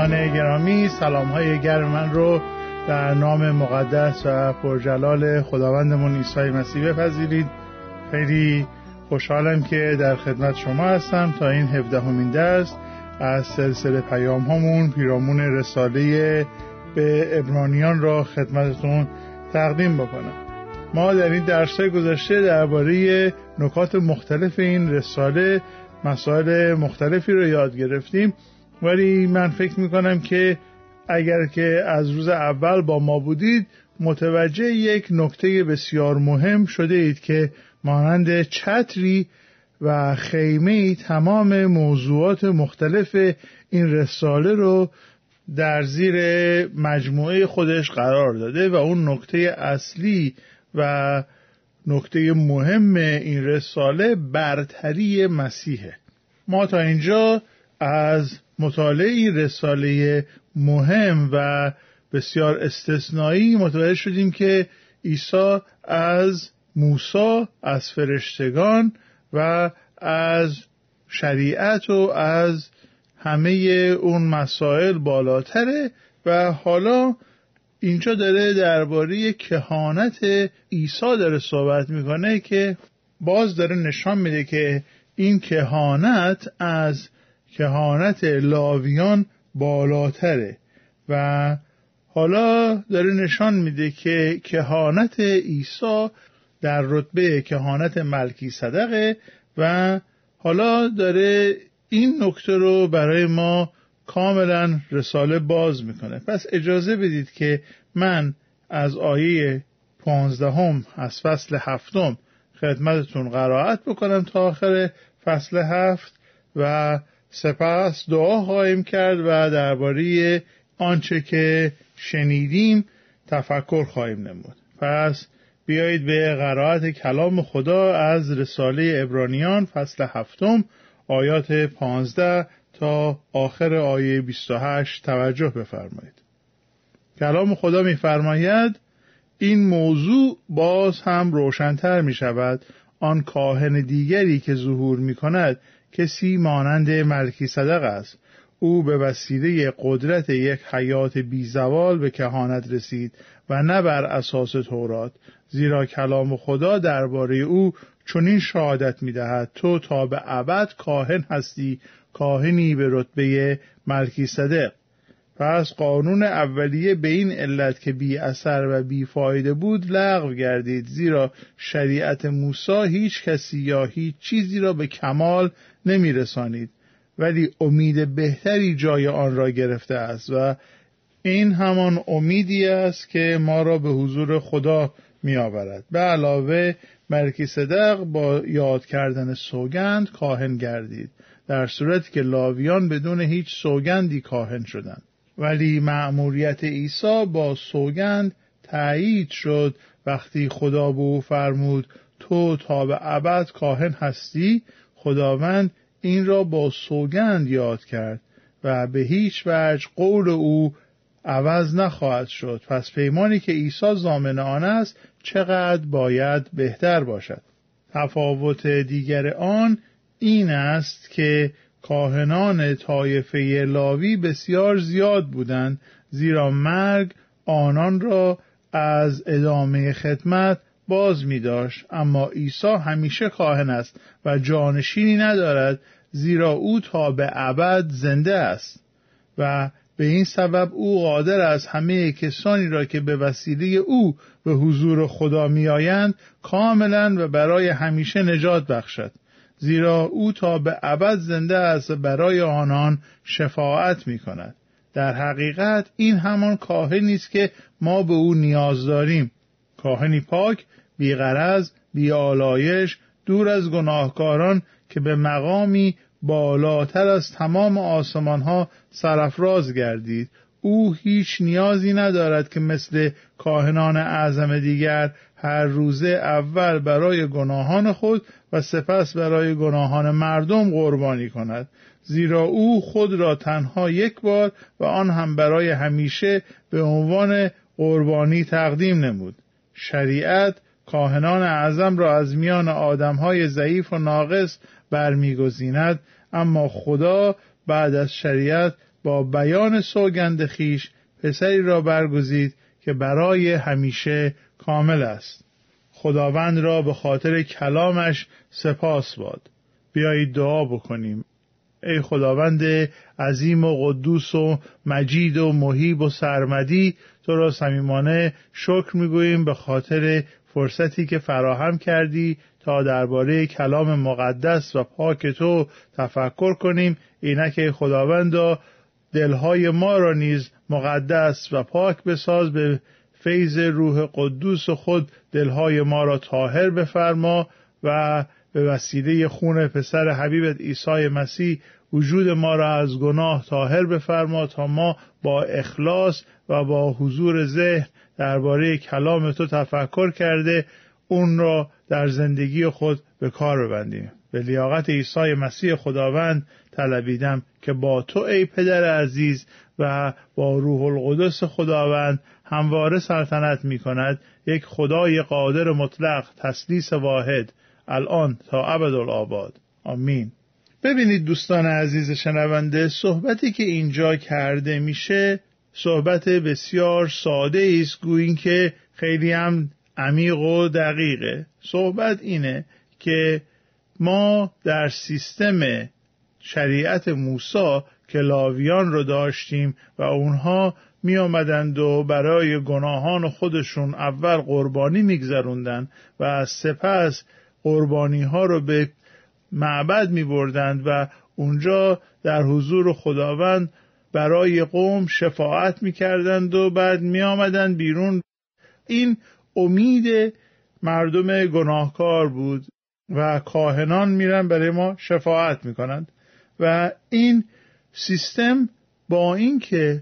شنوندگان گرامی، سلام‌های گرم من رو در نام مقدس و پرجلال خداوندمون عیسی مسیح بپذیرید. خیلی خوشحالم که در خدمت شما هستم تا این 17مین درس از سلسله پیام هامون پیرامون رساله به عبرانیان را خدمتتون تقدیم بکنم. ما در این درس‌های گذشته درباره نکات مختلف این رساله مسائل مختلفی رو یاد گرفتیم، ولی من فکر میکنم که اگر که از روز اول با ما بودید متوجه یک نکته بسیار مهم شده اید که مانند چتری و خیمه‌ای تمام موضوعات مختلف این رساله رو در زیر مجموعه خودش قرار داده و اون نکته اصلی و نکته مهم این رساله برتری مسیحه. ما تا اینجا از مطالعه این رساله مهم و بسیار استثنایی متوجه شدیم که عیسی از موسی، از فرشتگان و از شریعت و از همه اون مسائل بالاتره و حالا اینجا داره درباره کهانت عیسی داره صحبت میکنه که باز داره نشان میده که این کهانت از کهانت لاویان بالاتره و حالا داره نشان میده که کهانت عیسی در رتبه کهانت ملکیصدقه و حالا داره این نکته رو برای ما کاملا رساله باز میکنه. پس اجازه بدید که من از آیه 15 از فصل 7 خدمتتون قرائت بکنم تا آخر فصل 7 و سپس دعا خواهیم کرد و درباره آنچه که شنیدیم تفکر خواهیم نمود. پس بیایید به قرائت کلام خدا از رساله عبرانیان فصل 7 آیات 15 تا آخر آیه 28 توجه بفرمایید. کلام خدا می‌فرماید این موضوع باز هم روشن‌تر می‌شود، آن کاهن دیگری که ظهور می‌کند کسی مانند ملکیصدق است. او به وسیله قدرت یک حیات بیزوال به کهانت رسید و نه بر اساس تورات، زیرا کلام خدا درباره او چنین شهادت می‌دهد تو تا به ابد کاهن هستی، کاهنی به رتبه ملکیصدق. پس قانون اولیه به این علت که بی اثر و بی فایده بود لغو گردید، زیرا شریعت موسی هیچ کسی یا هیچ چیزی را به کمال نمی رسانید، ولی امید بهتری جای آن را گرفته است و این همان امیدی است که ما را به حضور خدا می آورد. به علاوه ملکیصدق با یاد کردن سوگند کاهن گردید، در صورتی که لاویان بدون هیچ سوگندی کاهن شدند. ولی مأموریت عیسی با سوگند تأیید شد وقتی خدا به او فرمود تو تا به ابد کاهن هستی. خداوند این را با سوگند یاد کرد و به هیچ وجه قول او عوض نخواهد شد. پس پیمانی که عیسی ضامن آن است چقدر باید بهتر باشد. تفاوت دیگر آن این است که کاهنان طایفه لاوی بسیار زیاد بودند، زیرا مرگ آنان را از ادامه خدمت باز می داشت، اما عیسی همیشه کاهن است و جانشینی ندارد، زیرا او تا به ابد زنده است و به این سبب او قادر است همه کسانی را که به وسیله او به حضور خدا می آیند کاملا و برای همیشه نجات بخشد، زیرا او تا به ابد زنده است و برای آنان شفاعت می کند. در حقیقت این همان کاهنی است که ما به او نیاز داریم، کاهنی پاک، بی غرض، بی آلایش، دور از گناهکاران که به مقامی بالاتر از تمام آسمان ها سرافراز گردید. او هیچ نیازی ندارد که مثل کاهنان اعظم دیگر هر روزه اول برای گناهان خود و سپس برای گناهان مردم قربانی کند، زیرا او خود را تنها یک بار و آن هم برای همیشه به عنوان قربانی تقدیم نمود. شریعت کاهنان اعظم را از میان آدمهای ضعیف و ناقص برمیگزیند، اما خدا بعد از شریعت با بیان سوگند خیش پسری را برگزید که برای همیشه کامل است. خداوند را به خاطر کلامش سپاس باد. بیایید دعا بکنیم. ای خداوند عظیم و قدوس و مجید و مهیب و سرمدی، تو را صمیمانه شکر می‌گوییم به خاطر فرصتی که فراهم کردی تا درباره کلام مقدس و پاک تو تفکر کنیم. اینک خداوندا دلهای ما را نیز مقدس و پاک بساز، به فیض روح قدوس خود دلهای ما را طاهر بفرما و به وسیله خون پسر حبیبت عیسی مسیح وجود ما را از گناه طاهر بفرما تا ما با اخلاص و با حضور ذهن درباره کلام تو تفکر کرده اون را در زندگی خود به کار ببندیم. به لیاقت عیسی مسیح خداوند طلبیدم که با تو ای پدر عزیز و با روح القدس خداوند همواره سلطنت می کند، یک خدای قادر مطلق، تثلیث واحد، الان تا ابدالآباد. آمین. ببینید دوستان عزیز شنونده، صحبتی که اینجا کرده میشه صحبت بسیار ساده است، گویین که خیلی هم عمیق و دقیقه. صحبت اینه که ما در سیستم شریعت موسی که لاویان رو داشتیم و اونها می آمدند و برای گناهان خودشون اول قربانی می گذروندن و سپس قربانی ها رو به معبد می بردند و اونجا در حضور خداوند برای قوم شفاعت می کردند و بعد می آمدند بیرون. این امید مردم گناهکار بود و کاهنان میرن برای ما شفاعت میکنند و این سیستم با اینکه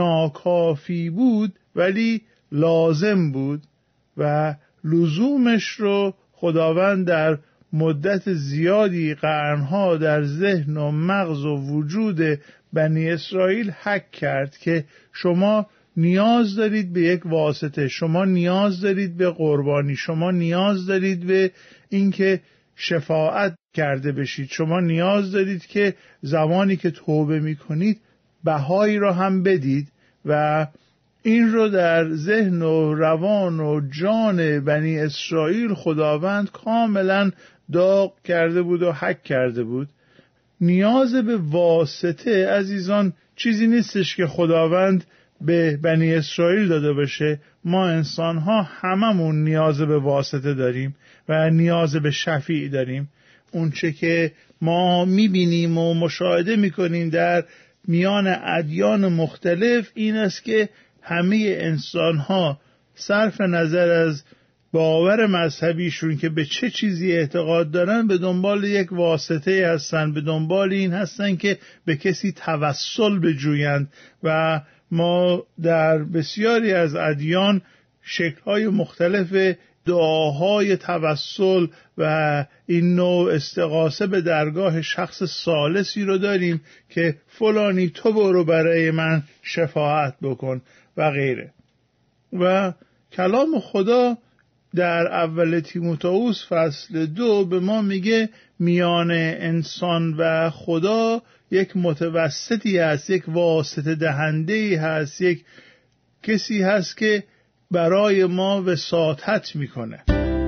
ناکافی بود ولی لازم بود و لزومش رو خداوند در مدت زیادی قرنها در ذهن و مغز و وجود بنی اسرائیل حک کرد که شما نیاز دارید به یک واسطه، شما نیاز دارید به قربانی، شما نیاز دارید به اینکه شفاعت کرده بشید، شما نیاز دارید که زمانی که توبه میکنید بهایی را هم بدید و این رو در ذهن و روان و جان بنی اسرائیل خداوند کاملا داغ کرده بود و حک کرده بود. نیاز به واسطه عزیزان چیزی نیستش که خداوند به بنی اسرائیل داده باشه. ما انسان ها هممون نیاز به واسطه داریم و نیاز به شفیع داریم. اون چه که ما میبینیم و مشاهده میکنیم در میان ادیان مختلف این است که همه انسان ها صرف نظر از باور مذهبیشون که به چه چیزی اعتقاد دارن به دنبال یک واسطه هستن، به دنبال این هستن که به کسی توسل بجویند و ما در بسیاری از ادیان شکل‌های مختلف دعاهای توسل و این نوع استغاثه به درگاه شخص ثالثی رو داریم که فلانی تو برو برای من شفاعت بکن و غیره. و کلام خدا در اول تیموتائوس فصل 2 به ما میگه میان انسان و خدا یک متوسطی هست، یک واسطه دهنده‌ای هست، یک کسی هست که برای ما وساطت میکنه.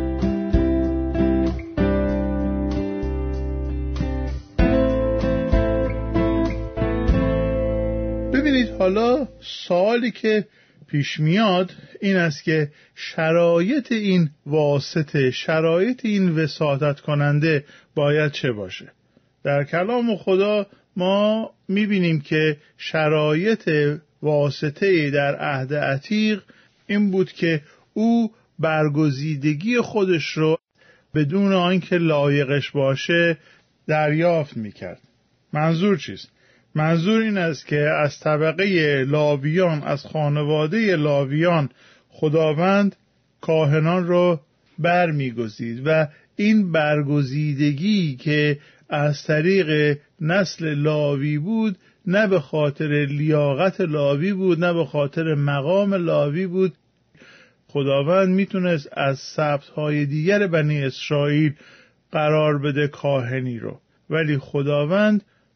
ببینید حالا سوالی که پیش میاد این است که شرایط این واسطه، شرایط این وساطت کننده باید چه باشه؟ در کلام خدا ما میبینیم که شرایط واسطه در عهد عتیق این بود که او برگزیدگی خودش رو بدون آنکه لایقش باشه دریافت میکرد. منظور چیست؟ منظور این است که از طبقه لاویان، از خانواده لاویان خداوند کاهنان رو برمیگزید و این برگزیدگی که از طریق نسل لاوی بود نه به خاطر لیاقت لاوی بود، نه به خاطر مقام لاوی بود. خداوند میتونست از سبطهای دیگر بنی اسرائیل قرار بده کاهنی رو، ولی خداوند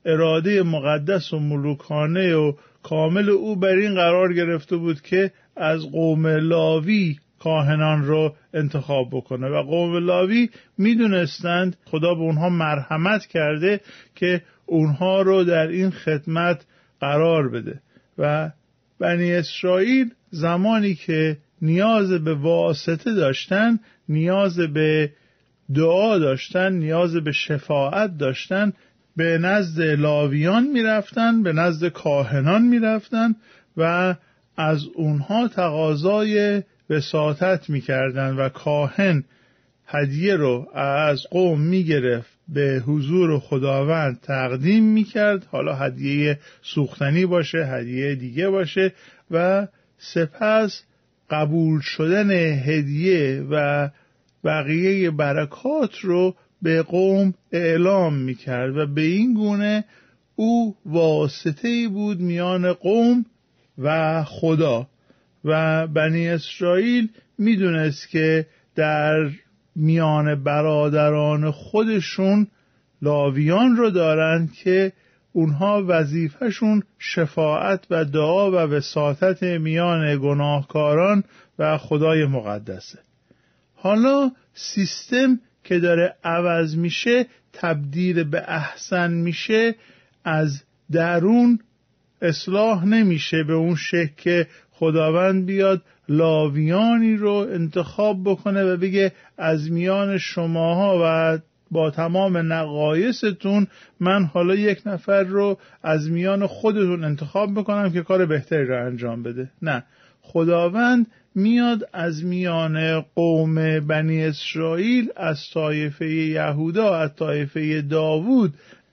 اراده مقدس و ملوکانه و کامل او بر این قرار گرفته بود که از قوم لاوی کاهنان رو انتخاب بکنه و قوم لاوی میدونستند خدا به اونها مرحمت کرده که اونها رو در این خدمت قرار بده و بنی اسرائیل زمانی که نیاز به واسطه داشتن، نیاز به دعا داشتن، نیاز به شفاعت داشتن، به نزد لاویان میرفتن، به نزد کاهنان میرفتن و از اونها تقاضای وساطت میکردن و کاهن هدیه رو از قوم میگرفت، به حضور خداوند تقدیم میکرد، حالا هدیه سوختنی باشه، هدیه دیگه باشه، و سپس قبول شدن هدیه و بقیه برکات رو به قوم اعلام میکرد و به این گونه او واسطه‌ای بود میان قوم و خدا. و بنی اسرائیل میدونست که در میان برادران خودشون لاویان رو دارن که اونها وظیفهشون شفاعت و دعا و وساطت میان گناهکاران و خدای مقدسه. حالا سیستم که داره عوض میشه، تبدیل به احسن میشه، از درون اصلاح نمیشه به اون شکل که خداوند بیاد لاویانی رو انتخاب بکنه و بگه از میان شماها و با تمام نقایصتون من حالا یک نفر رو از میان خودتون انتخاب بکنم که کار بهتری رو انجام بده. نه، خداوند میاد از میان قوم بنی اسرائیل، از طایفه یهودا، از طایفه داوود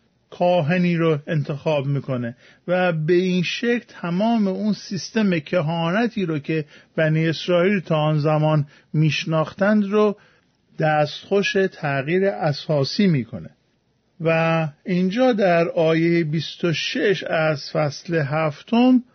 کاهنی رو انتخاب میکنه و به این شکل تمام اون سیستم کهانتی رو که بنی اسرائیل تا آن زمان میشناختند رو دستخوش تغییر اساسی میکنه. و اینجا در آیه 26 از فصل 7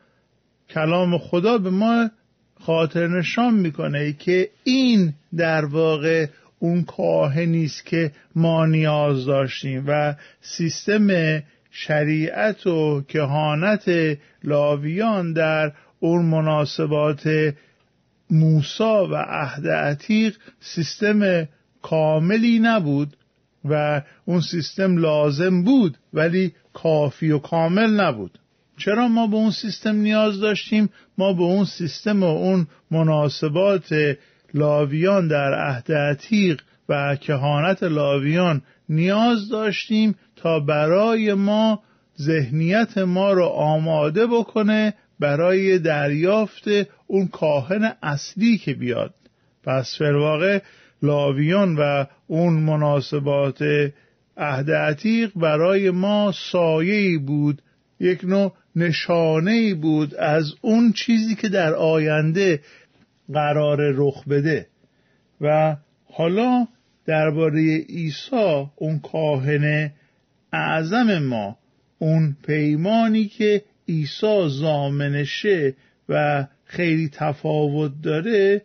کلام خدا به ما خاطر نشان میکنه که این در واقع اون کاهنی است که ما نیاز داشتیم و سیستم شریعت و کهانت لاویان در اون مناسبات موسی و عهد عتیق سیستم کاملی نبود و اون سیستم لازم بود ولی کافی و کامل نبود. چرا ما به اون سیستم نیاز داشتیم؟ ما به اون سیستم و اون مناسبات لاویان در عهد عتیق و کهانت لاویان نیاز داشتیم تا برای ما ذهنیت ما رو آماده بکنه برای دریافت اون کاهن اصلی که بیاد. پس فی‌الواقع لاویان و اون مناسبات عهد عتیق برای ما سایه‌ای بود، یک نوع نشانه‌ای بود از اون چیزی که در آینده قرار رخ بده. و حالا درباره عیسی، اون کاهن اعظم ما، اون پیمانی که عیسی ضامنشه و خیلی تفاوت داره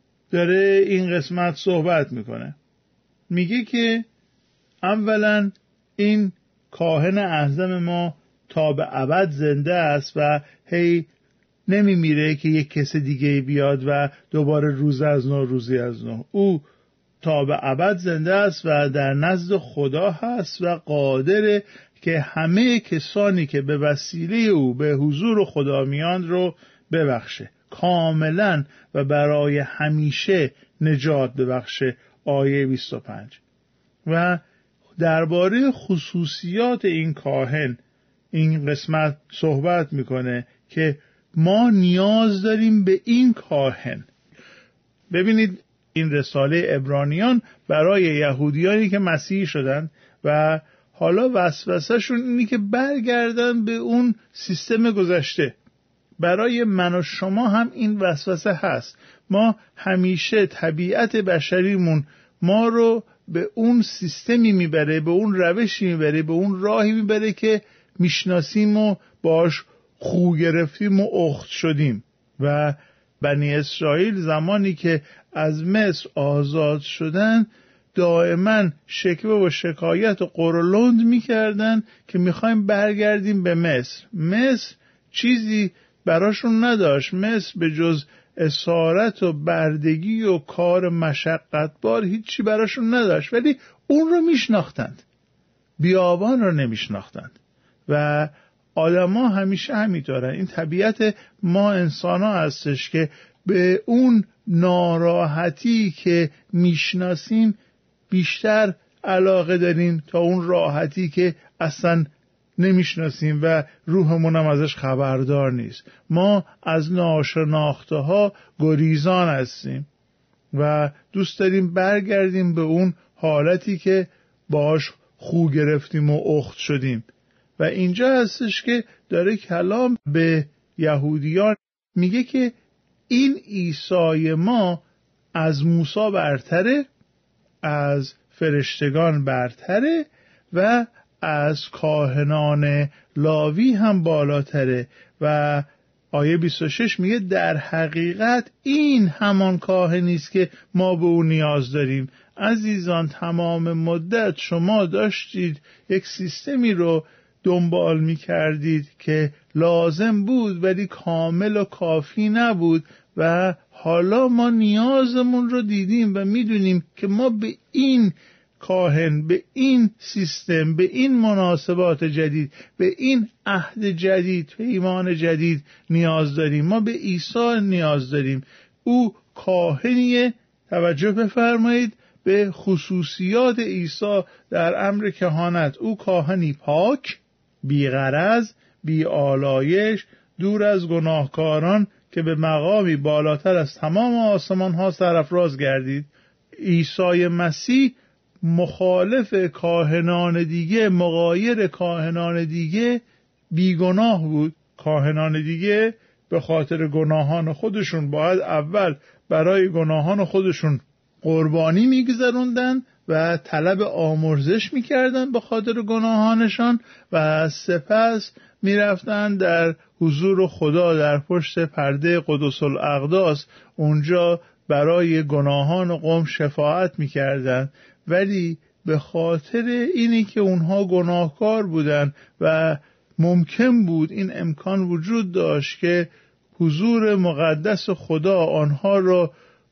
این قسمت صحبت میکنه. میگه که اولا این کاهن اعظم ما تا به ابد زنده است و هی نمیمیره که یک کس دیگه بیاد و دوباره روز از نو روزی از نو. او تا به ابد زنده است و در نزد خدا هست و قادره که همه کسانی که به وسیله او به حضور خدا میان رو ببخشه، کاملا و برای همیشه نجات ببخشه. آیه 25. و درباره خصوصیات این کاهن این قسمت صحبت میکنه که ما نیاز داریم به این کاهن. ببینید این رساله عبرانیان برای یهودیانی که مسیحی شدن و حالا وسوسه‌شون اینی که برگردن به اون سیستم گذشته. برای من و شما هم این وسوسه هست. ما همیشه طبیعت بشریمون ما رو به اون سیستمی میبره، به اون روشی میبره، به اون راهی میبره که میشناسیم و باش خو گرفتیم و اخت شدیم. و بنی اسرائیل زمانی که از مصر آزاد شدن دائما شکوه و شکایت و قرولند میکردن که میخوایم برگردیم به مصر. مصر چیزی براشون نداشت، مصر به جز اسارت و بردگی و کار مشقتبار هیچی براشون نداشت، ولی اون رو میشناختند، بیابان رو نمیشناختند. و آدما همیشه همینطورن، این طبیعت ما انسان ها هستش که به اون ناراحتی که میشناسیم بیشتر علاقه داریم تا اون راحتی که اصلا نمیشناسیم و روحمون هم ازش خبردار نیست. ما از ناشناخته ها گریزان هستیم و دوست داریم برگردیم به اون حالتی که باهاش خو گرفتیم و اخت شدیم. و اینجا هستش که داره کلام به یهودیان میگه که این عیسی ما از موسی برتره، از فرشتگان برتره و از کاهنان لاوی هم بالاتره. و آیه 26 میگه در حقیقت این همان کاهنی است که ما به او نیاز داریم. عزیزان، تمام مدت شما داشتید یک سیستمی رو دنبال می‌کردید که لازم بود ولی کامل و کافی نبود و حالا ما نیازمون رو دیدیم و میدونیم که ما به این کاهن، به این سیستم، به این مناسبات جدید، به این عهد جدید، به ایمان جدید نیاز داریم. ما به عیسی نیاز داریم. او کاهنیه. توجه بفرمایید به خصوصیات عیسی در امر کهانت. او کاهنی پاک، بی غرض، بی آلایش، دور از گناهکاران که به مقامی بالاتر از تمام آسمان ها سرافراز گردید. عیسی مسیح مخالف کاهنان دیگه، مغایر کاهنان دیگه بیگناه بود. کاهنان دیگه به خاطر گناهان خودشون باید اول برای گناهان خودشون قربانی میگذروندن و طلب آمرزش میکردن به خاطر گناهانشان و سپس میرفتن در حضور خدا در پشت پرده قدس الاقداس، اونجا برای گناهان قوم شفاعت میکردن. ولی به خاطر اینی که اونها گناهکار بودن و ممکن بود، این امکان وجود داشت که حضور مقدس خدا آنها را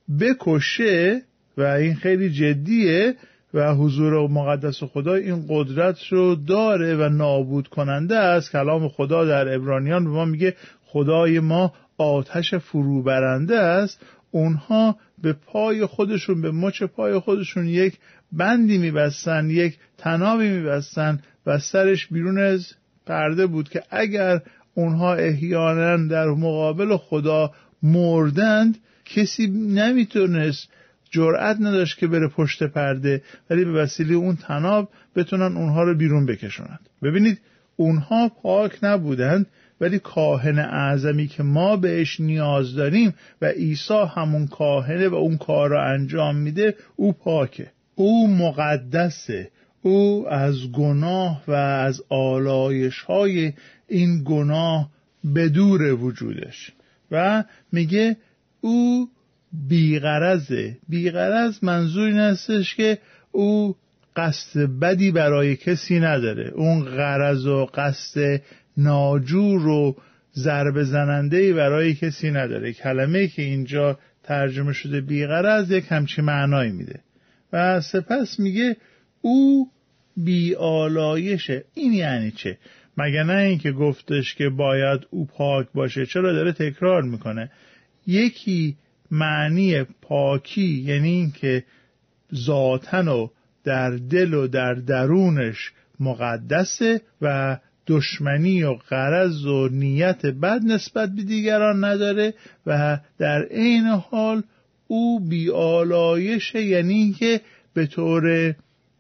بکشه و این خیلی جدیه و حضور مقدس خدا این قدرت رو داره و نابود کننده است. کلام خدا در عبرانیان به ما میگه خدای ما آتش فروبرنده است. اونها به پای خودشون، به مچ پای خودشون یک بندی میبستن، یک طنابی میبستن و سرش بیرون از پرده بود که اگر اونها احیانا در مقابل خدا مردند، کسی نمیتونست، جرأت نداشت که بره پشت پرده، ولی به وسیله اون طناب بتونن اونها رو بیرون بکشونند. ببینید، اونها پاک نبودند، ولی کاهن اعظمی که ما بهش نیاز داریم و عیسی همون کاهنه و اون کار رو انجام میده، او پاکه، او مقدسه، او از گناه و از آلایش‌های این گناه بدور وجودش. و میگه او بیغرضه. بیغرض منظور این هستش که او قصد بدی برای کسی نداره، اون غرض و قصد ناجور و ضربه زننده‌ای برای کسی نداره. کلمه‌ای که اینجا ترجمه شده بیغرض یک همچین معنایی میده. و سپس میگه او بی آلایشه. این یعنی چه؟ مگه نه این که گفتش که باید او پاک باشه؟ چرا داره تکرار میکنه؟ یکی معنی پاکی یعنی این که ذاتن و در دل و در درونش مقدسه و دشمنی و غرض و نیت بد نسبت به دیگران نداره و در عین حال او بی‌آلایشه، یعنی این که به طور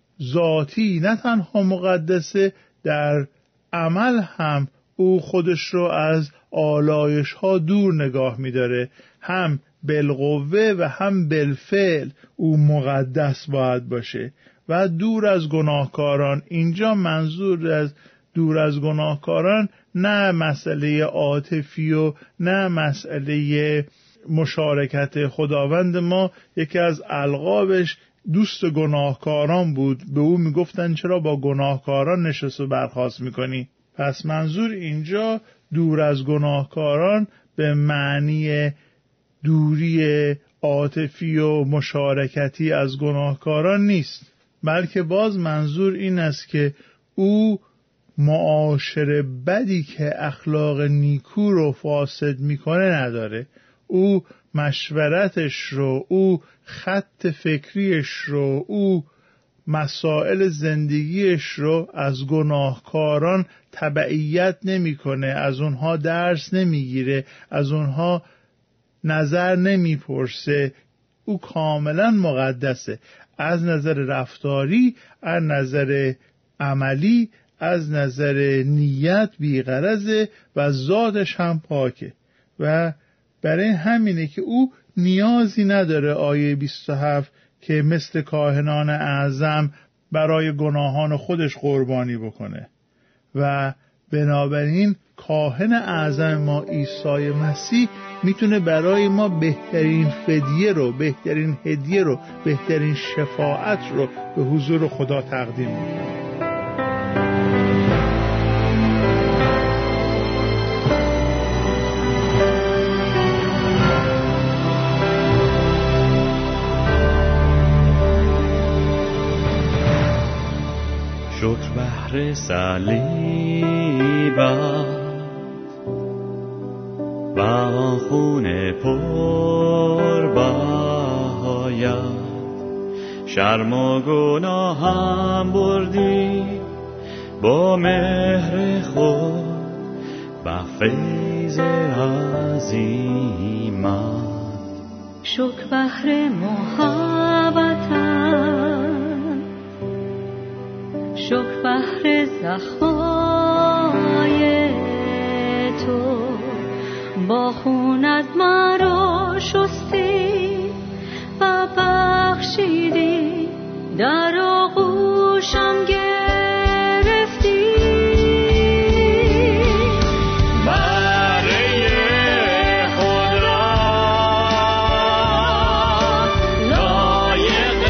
ذاتی نه تنها مقدسه، در عمل هم او خودش رو از آلایش ها دور نگاه می‌داره. هم بالقوه و هم بالفعل او مقدس باید باشه و دور از گناهکاران. اینجا منظور از دور از گناهکاران نه مسئله عاطفی و نه مسئله مشارکت خداوند ما. یکی از القابش دوست گناهکاران بود، به او میگفتن چرا با گناهکاران نشست و برخاست میکنی؟ پس منظور اینجا دور از گناهکاران به معنی دوری عاطفی و مشارکتی از گناهکاران نیست، بلکه باز منظور این است که او معاشره بدی که اخلاق نیکو رو فاسد میکنه نداره. او مشورتش رو، او خط فکریش رو، او مسائل زندگیش رو از گناهکاران تبعیت نمیکنه، از اونها درس نمیگیره، از اونها نظر نمیپرسه. او کاملا مقدسه، از نظر رفتاری، از نظر عملی، از نظر نیت بی‌غرضه و ذاتش هم پاکه و برای همینه که او نیازی نداره آیه 27 که مثل کاهنان اعظم برای گناهان خودش قربانی بکنه و بنابراین کاهن اعظم ما عیسی مسیح میتونه برای ما بهترین فدیه رو، بهترین هدیه رو، بهترین شفاعت رو به حضور خدا تقدیم کنه. شکر بهر صلیبت و آن خون پربهایت، شرم و گناهم بردی با مهر خود و فیض عظیمت. شکر بهر محبتت، شکر بهر زخمای تو، با خونت مرا شستی و بخشیدی، در آغوشم گرفتی. برای خدا لایق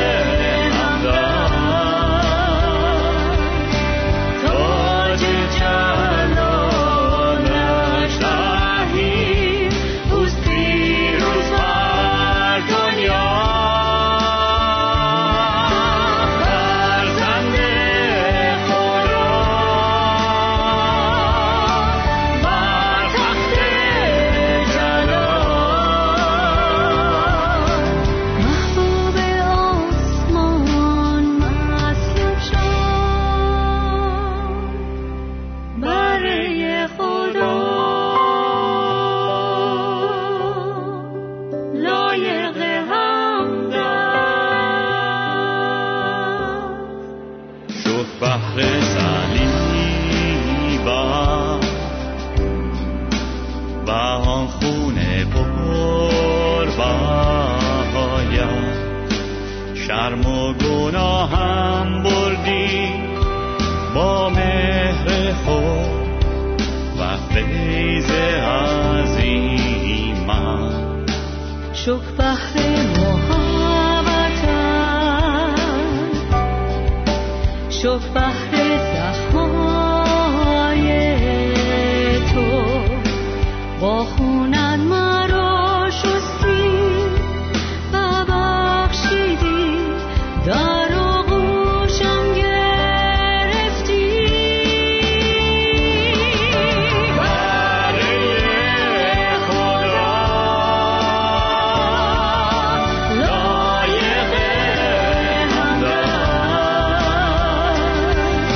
حمدم، تاج جلالش دهیم، اوست پیروز بر دنیا. فرزند خدا بر تخت جلال، محبوب آسمان مصلوب شد، برای خدا لایق حمد است. شکر بهر صلیبت و آن خون پربهایت، شرم و گناهم بردی با مهر خود و فیض عظیمت. شکر بهر محبتت، شکر بهر زخمای تو، با خونت مرا شستی و بخشیدی، در آغوشم گرفتی. برای خدا لایق حمدم،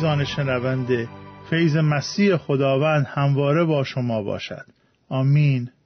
عزیزان شنونده، فیض مسیح خداوند همواره با شما باشد. آمین.